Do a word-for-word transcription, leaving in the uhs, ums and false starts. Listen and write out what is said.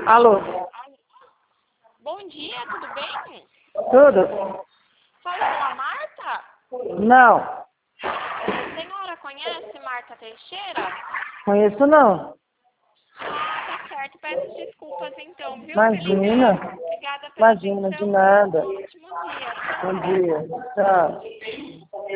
Alô? Bom dia, tudo bem? Tudo? Fala com a Marta? Não. A senhora conhece Marta Teixeira? Conheço não. Ah, tá certo. Peço desculpas então, viu? Imagina. Felipe? Obrigada pela Imagina, de atenção. nada. Um ótimo dia. Bom Tchau. dia. Tchau.